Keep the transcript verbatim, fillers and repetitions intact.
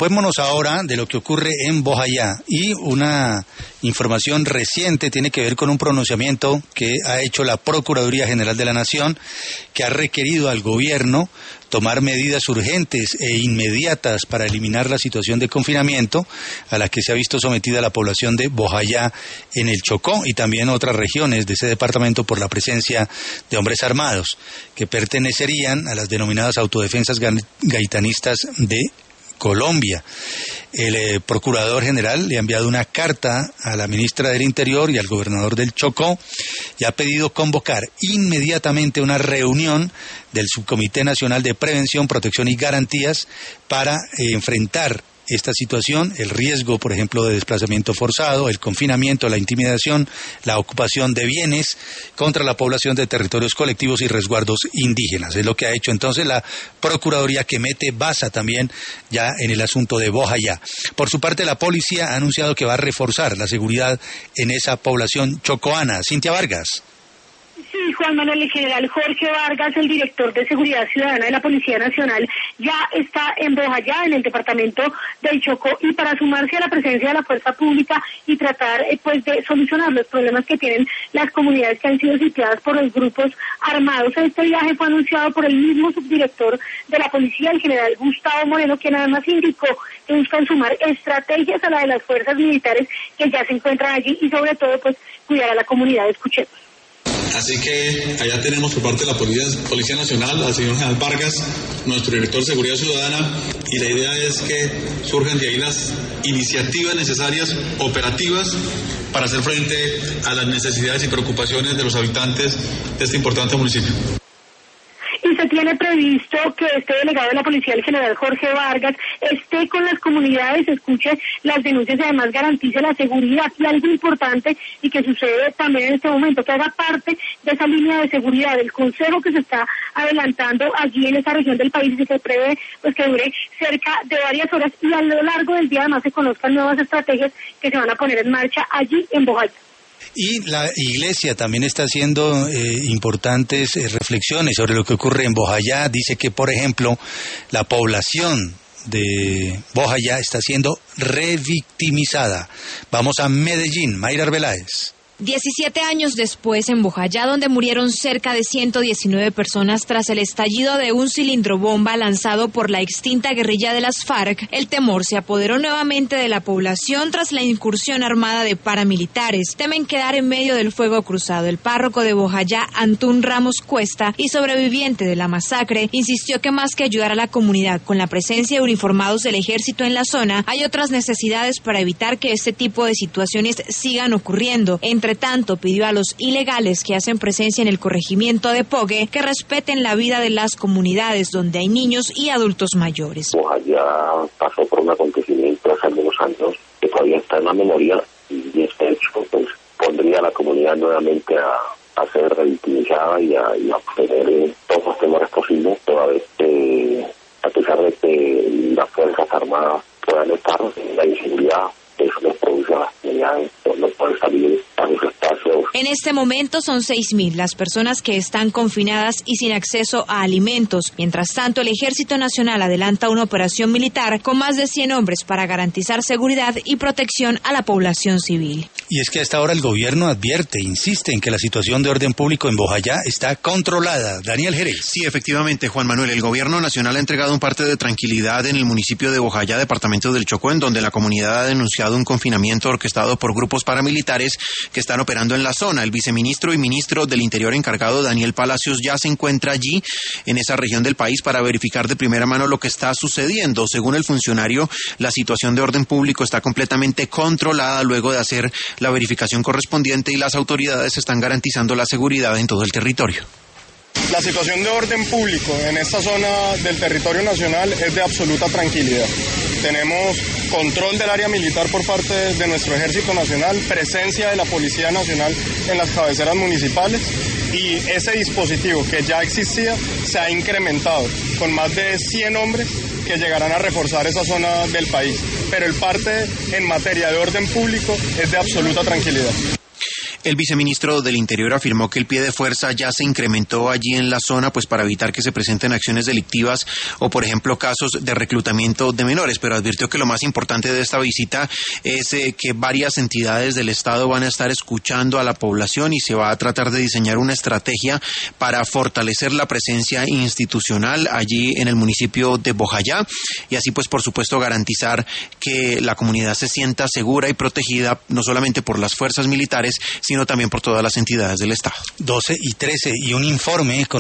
Ocupémonos ahora de lo que ocurre en Bojayá, y una información reciente tiene que ver con un pronunciamiento que ha hecho la Procuraduría General de la Nación, que ha requerido al gobierno tomar medidas urgentes e inmediatas para eliminar la situación de confinamiento a la que se ha visto sometida la población de Bojayá en el Chocó y también otras regiones de ese departamento por la presencia de hombres armados que pertenecerían a las denominadas autodefensas gaitanistas de Colombia. El eh, Procurador General le ha enviado una carta a la ministra del Interior y al gobernador del Chocó y ha pedido convocar inmediatamente una reunión del Subcomité Nacional de Prevención, Protección y Garantías para eh, enfrentar esta situación, el riesgo, por ejemplo, de desplazamiento forzado, el confinamiento, la intimidación, la ocupación de bienes contra la población de territorios colectivos y resguardos indígenas. Es lo que ha hecho entonces la Procuraduría, que mete baza también ya en el asunto de Bojayá. Por su parte, la policía ha anunciado que va a reforzar la seguridad en esa población chocoana. Cintia Vargas. Sí, Juan Manuel, el general Jorge Vargas, el director de Seguridad Ciudadana de la Policía Nacional, ya está en Bojayá, en el departamento del Chocó, y para sumarse a la presencia de la fuerza pública y tratar eh, pues de solucionar los problemas que tienen las comunidades que han sido sitiadas por los grupos armados. Este viaje fue anunciado por el mismo subdirector de la policía, el general Gustavo Moreno, quien además indicó que buscan sumar estrategias a la de las fuerzas militares que ya se encuentran allí y sobre todo pues cuidar a la comunidad. Escuchemos. Así que allá tenemos por parte de la Policía, Policía Nacional al señor general Vargas, nuestro director de Seguridad Ciudadana, y la idea es que surjan de ahí las iniciativas necesarias, operativas, para hacer frente a las necesidades y preocupaciones de los habitantes de este importante municipio. Y se tiene previsto que este delegado de la policía, el general Jorge Vargas, esté con las comunidades, escuche las denuncias y además garantice la seguridad. Y algo importante y que sucede también en este momento, que haga parte de esa línea de seguridad, el consejo que se está adelantando allí en esa región del país y que se prevé pues que dure cerca de varias horas y a lo largo del día además se conozcan nuevas estrategias que se van a poner en marcha allí en Bojayá. Y la Iglesia también está haciendo eh, importantes eh, reflexiones sobre lo que ocurre en Bojayá. Dice que, por ejemplo, la población de Bojayá está siendo revictimizada. Vamos a Medellín, Mayra Arbeláez. diecisiete años después, en Bojayá, donde murieron cerca de ciento diecinueve personas tras el estallido de un cilindro bomba lanzado por la extinta guerrilla de las FARC, el temor se apoderó nuevamente de la población tras la incursión armada de paramilitares. Temen quedar en medio del fuego cruzado. El párroco de Bojayá, Antún Ramos Cuesta, y sobreviviente de la masacre, insistió que más que ayudar a la comunidad con la presencia de uniformados del ejército en la zona, hay otras necesidades para evitar que este tipo de situaciones sigan ocurriendo. Entre tanto, pidió a los ilegales que hacen presencia en el corregimiento de Pogue que respeten la vida de las comunidades donde hay niños y adultos mayores. Bojayá pasó por un acontecimiento hace algunos años que todavía está en la memoria, y este hecho pues pondría a la comunidad nuevamente a, a ser revictimizada y a, y a obtener todos los temores posibles, toda vez que, a pesar de que las fuerzas armadas puedan estar en la inseguridad, eso les produce las comunidades, no pueden salir a los espacios. En este momento son seis mil las personas que están confinadas y sin acceso a alimentos. Mientras tanto, el Ejército Nacional adelanta una operación militar con más de cien hombres para garantizar seguridad y protección a la población civil. Y es que hasta ahora el gobierno advierte, insiste en que la situación de orden público en Bojayá está controlada. Daniel Jerez. Sí, efectivamente, Juan Manuel, el gobierno nacional ha entregado un parte de tranquilidad en el municipio de Bojayá, departamento del Chocó, en donde la comunidad ha denunciado un confinamiento orquestado por grupos paramilitares que están operando en la zona. El viceministro y ministro del Interior encargado, Daniel Palacios, ya se encuentra allí en esa región del país para verificar de primera mano lo que está sucediendo. Según el funcionario, la situación de orden público está completamente controlada luego de hacer la verificación correspondiente y las autoridades están garantizando la seguridad en todo el territorio. La situación de orden público en esta zona del territorio nacional es de absoluta tranquilidad. Tenemos control del área militar por parte de nuestro Ejército Nacional, presencia de la Policía Nacional en las cabeceras municipales, y ese dispositivo que ya existía se ha incrementado con más de cien hombres que llegarán a reforzar esa zona del país. Pero el parte en materia de orden público es de absoluta tranquilidad. El viceministro del Interior afirmó que el pie de fuerza ya se incrementó allí en la zona, pues para evitar que se presenten acciones delictivas o, por ejemplo, casos de reclutamiento de menores, pero advirtió que lo más importante de esta visita es eh, que varias entidades del Estado van a estar escuchando a la población y se va a tratar de diseñar una estrategia para fortalecer la presencia institucional allí en el municipio de Bojayá y así pues por supuesto garantizar que la comunidad se sienta segura y protegida no solamente por las fuerzas militares sino también por todas las entidades del Estado. doce y trece y un informe con